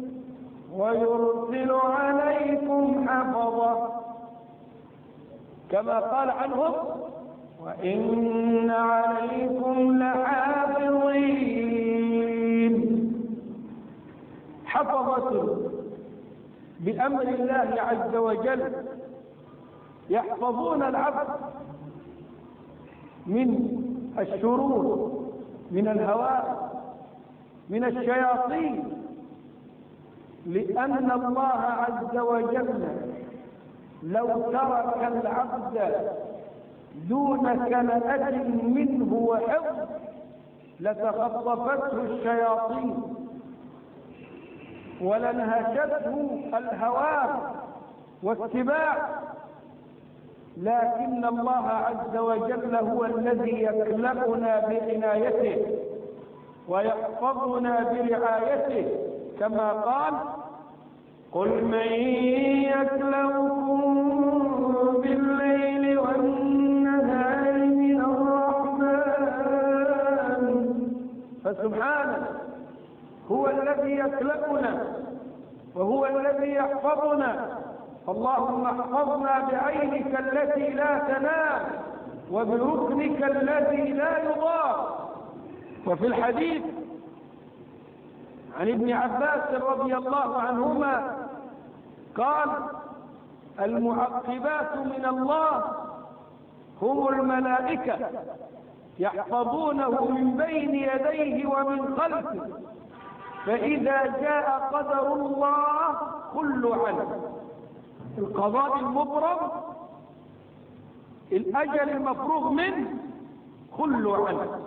B: ويرسل عليكم حفظة، كما قال عنهم: وإن عليكم لحافظين. حفظة بأمر الله عز وجل يحفظون العبد من الشرور، من الهوى، من الشياطين، لأن الله عز وجل لو ترك العبد دون كلأة منه وحفظ لتخطفته الشياطين ولنهشته الهوى واتباع. لكن الله عز وجل هو الذي يكلأنا بعنايته ويحفظنا برعايته، كما قال: قل من يكلأكم بالليل والنهار من الرحمن. فسبحانه هو الذي يكلأنا وهو الذي يحفظنا. اللهم احفظنا بعينك التي لا تنام وبركنك الذي لا يضام. وفي الحديث عن ابن عباس رضي الله عنهما قال: المعقبات من الله هم الملائكة يحفظونه من بين يديه ومن خلفه، فإذا جاء قدر الله كل عنه، القضاء المبرم، الأجل المفروغ منه، كل عنه،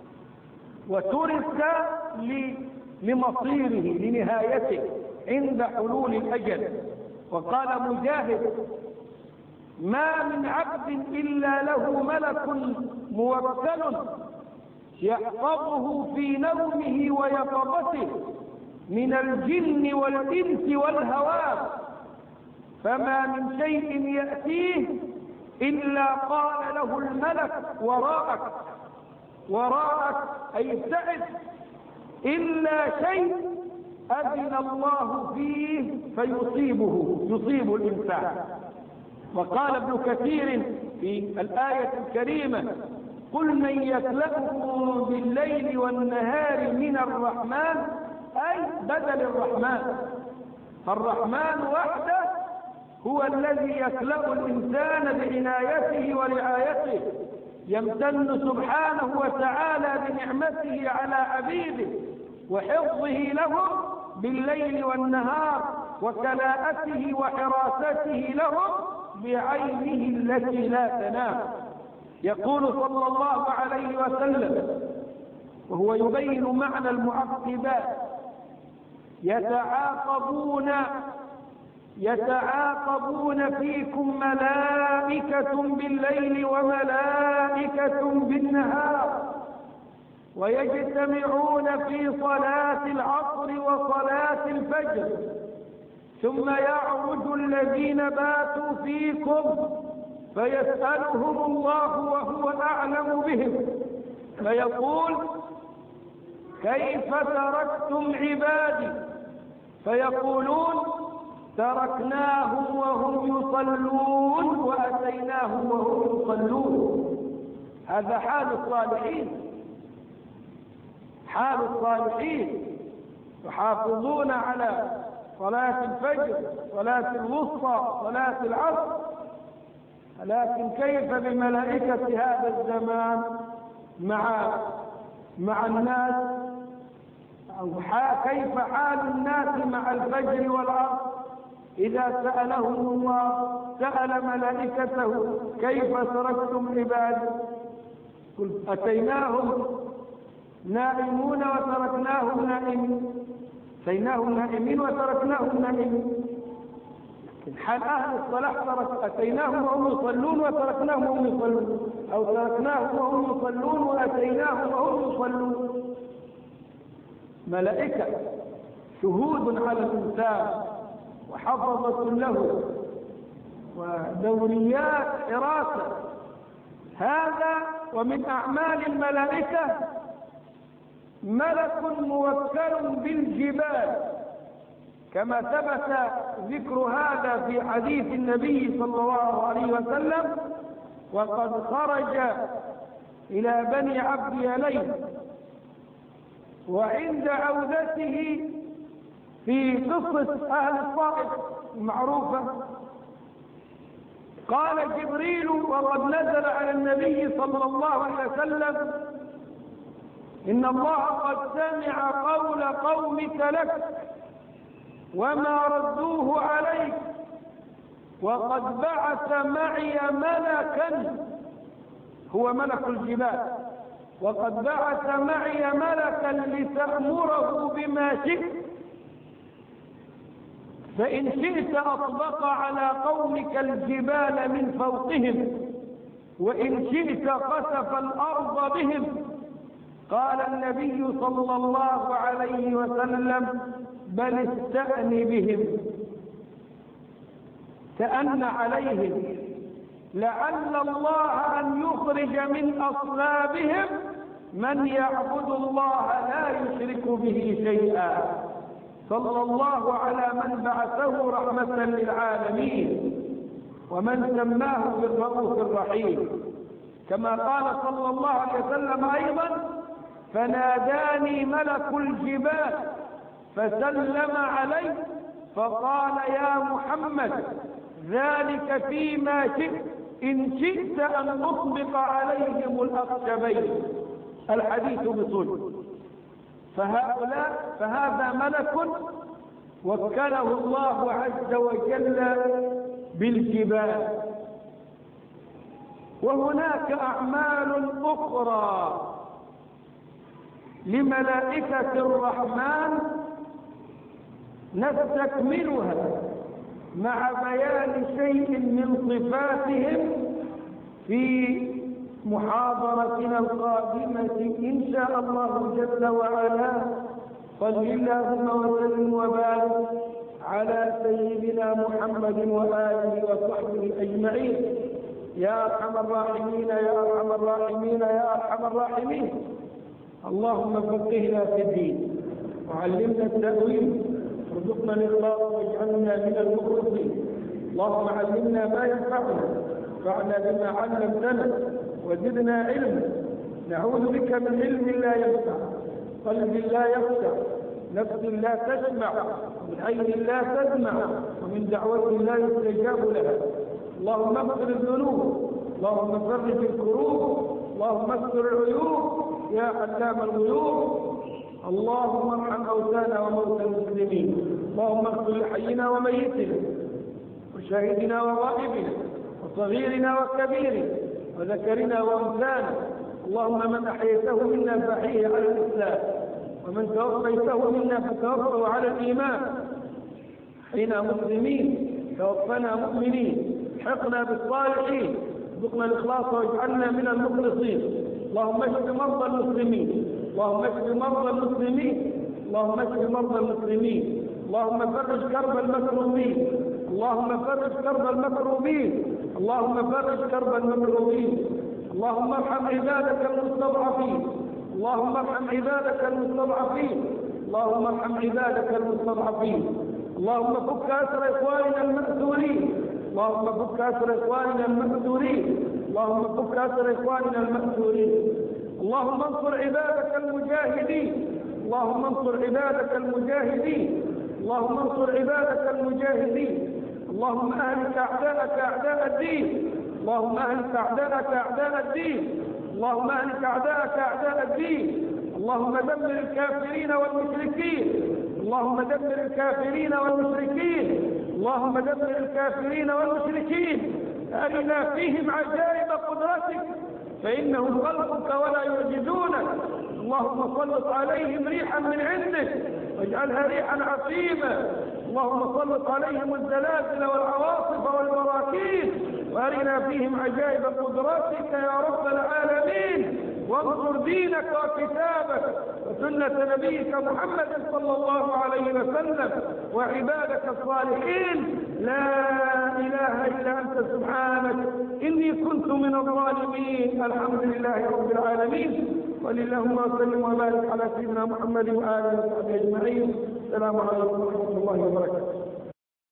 B: وترك لمصيره لنهايته عند حلول الأجل. وقال مجاهد: ما من عبد إلا له ملك موكل يحفظه في نومه ويقظته من الجن والإنس والهوام، فما من شيء يأتيه إلا قال له الملك وراءك وراءك أي ابتعد، إلا شيء أذن الله فيه فيصيبه يصيب الإنسان. وقال ابن كثير في الآية الكريمة: قل من يخلقكم بالليل والنهار من الرحمن، أي بدل الرحمن. فالرحمن وحده هو الذي يخلق الإنسان بعنايته ورعايته، يمتن سبحانه وتعالى بنعمته على عبيده وحفظه لهم بالليل والنهار وكلاءته وحراسته لهم بعينه التي لا تنام. يقول صلى الله عليه وسلم وهو يبين معنى المعقبات: يتعاقبون يتعاقبون فيكم ملائكة بالليل وملائكة بالنهار، ويجتمعون في صلاة العصر وصلاة الفجر، ثم يعرج الذين باتوا فيكم فيسألهم الله وهو أعلم بهم، فيقول: كيف تركتم عبادي؟ فيقولون: تركناهم وهم يصلون وأتيناهم وهم يصلون. هذا حال الصالحين، حال الصالحين يحافظون على صلاة الفجر، صلاة الوسطى، صلاة العصر. لكن كيف بملائكة هذا الزمان مع مع الناس؟ أو كيف حال الناس مع الفجر والعصر إذا سألهم الله، سأل ملائكته: كيف تركتم عبادي؟ قل: أتيناهم نائمون وتركناهم نائمين، أتيناهم نائمين وتركناهم نائمين. حال أهل الصلاح: أتيناهم وهم يصلون وتركناهم وهم يصلون، أو تركناهم وهم يصلون وأتيناهم وهم يصلون. ملائكة شهود على الإنسان وحفظة له ودوريات حراسة. هذا ومن أعمال الملائكة ملك موكل بالجبال، كما ثبت ذكر هذا في حديث النبي صلى الله عليه وسلم: وقد خرج إلى بني عبد يليل، وعند عودته في قصة أهل الطائف المعروفة قال جبريل وقد نزل على النبي صلى الله عليه وسلم: إن الله قد سمع قول قومك لك وما ردوه عليك، وقد بعث معي ملكا، هو ملك الجبال، وقد بعث معي ملكا لتأمره بما شئت، فإن شئت أطبق على قومك الجبال من فوقهم، وإن شئت خسف الأرض بهم. قال النبي صلى الله عليه وسلم: بل استأن بهم، تأن عليهم، لعل الله أن يخرج من أصلابهم من يعبد الله لا يشرك به شيئا. صلى الله على من بعثه رحمة للعالمين ومن سماه بالرؤوف الرحيم. كما قال صلى الله عليه وسلم أيضا: فناداني ملك الجبال فسلم علي فقال: يا محمد ذلك فيما شئت، إن شئت أن أطبق عليهم الأخشبين. الحديث بطول. فهؤلاء فهذا ملك وكله الله عز وجل بالجبال. وهناك أعمال أخرى لملائكة الرحمن نستكملها مع بيان شيء من صفاتهم في محاضرتنا القادمة إن شاء الله جل وعلا. صل اللهم وسلم وبارك على سيدنا محمد وآله وصحبه أجمعين. يا أرحم الراحمين يا أرحم الراحمين يا أرحم الراحمين. اللهم فقهنا في الدين وعلمنا التأويل وارزقنا الإخلاص واجعلنا من المخلصين. اللهم علمنا ما ينفعنا وانفعنا بما علمتنا وزدنا علما. نعوذ بك من علم لا ينفع، قلب لا يخشع، نفس لا تسمع، من عين لا تسمع، ومن دعوة لا يستجاب لها. اللهم اغفر الذنوب، اللهم فرج الكروب، اللهم استر العيوب يا علام الغيوب. اللهم ارحم موتانا وموتى المسلمين. اللهم اغفر لحينا وميتنا وشاهدنا وغائبنا وصغيرنا وكبيرنا وذكرنا وانثانا. اللهم من احييته منا فاحيه على الاسلام، ومن توفيته منا فتوفه على الايمان. احينا مسلمين، توفنا مؤمنين، الحقنا بالصالحين، ارزقنا الاخلاص واجعلنا من المخلصين. اللهم اشف مرضى المسلمين، اللهم اشف مرضى المسلمين، اللهم اشف مرضى المسلمين. اللهم فرج كرب المكروبين، اللهم فرج كرب المكروبين، اللهم فرج كرب المكروبين. اللهم ارحم عبادك المستضعفين، اللهم ارحم عبادك المستضعفين، اللهم ارحم عبادك المستضعفين. اللهم فك اسر اخواننا المأسورين، اللهم فك اسر اخواننا المأسورين، اللهم فك اسر اخواننا المأسورين. اللهم انصر عبادك المجاهدين، اللهم انصر عبادك المجاهدين، اللهم انصر عبادك المجاهدين. اللهم اهلك اعداءك اعداء الدين، اللهم اهلك اعداءك اعداء الدين، اللهم اهلك اعداءك اعداء الدين. اللهم دمر الكافرين والمشركين، اللهم دمر الكافرين والمشركين، اللهم دمر الكافرين والمشركين. أرنا فيهم عجائب قدرتك فإنهم خلقك ولا يعجزونك. اللهم سلط عليهم ريحا من عندك واجعلها ريحا عصيبة. اللهم سلط عليهم الزلازل والعواصف والبراكين وأرنا فيهم عجائب قدرتك يا رب العالمين. وانصر دينك وكتابك وسنة نبيك محمد صلى الله عليه وسلم وعبادك الصالحين. لا إله إلا أنت سبحانك إني كنت من الظالمين. الحمد لله رب العالمين. وللهم وسلم وبارك على سيدنا محمد وآله وصحبه أجمعين. السلام عليكم ورحمة الله وبركاته.